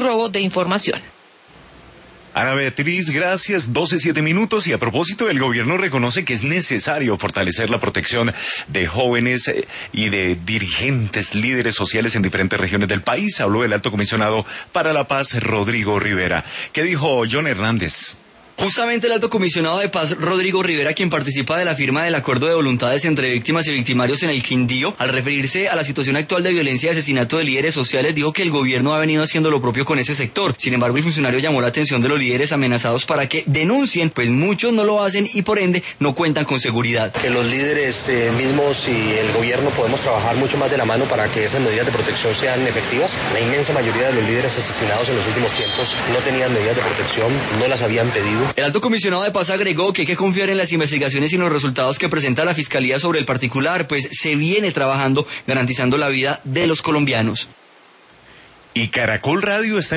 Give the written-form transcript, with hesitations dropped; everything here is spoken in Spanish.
robo de información. Ana Beatriz, gracias. 12:07. Y a propósito, el gobierno reconoce que es necesario fortalecer la protección de jóvenes y de dirigentes, líderes sociales en diferentes regiones del país. Habló el alto comisionado para la paz, Rodrigo Rivera. ¿Qué dijo John Hernández? Justamente el alto comisionado de paz, Rodrigo Rivera, quien participa de la firma del acuerdo de voluntades entre víctimas y victimarios en el Quindío, al referirse a la situación actual de violencia y asesinato de líderes sociales, dijo que el gobierno ha venido haciendo lo propio con ese sector. Sin embargo, el funcionario llamó la atención de los líderes amenazados para que denuncien, pues muchos no lo hacen y por ende no cuentan con seguridad. Que los líderes mismos y el gobierno podemos trabajar mucho más de la mano para que esas medidas de protección sean efectivas. La inmensa mayoría de los líderes asesinados en los últimos tiempos no tenían medidas de protección, no las habían pedido. El alto comisionado de paz agregó que hay que confiar en las investigaciones y los resultados que presenta la Fiscalía sobre el particular, pues se viene trabajando garantizando la vida de los colombianos. Y Caracol Radio está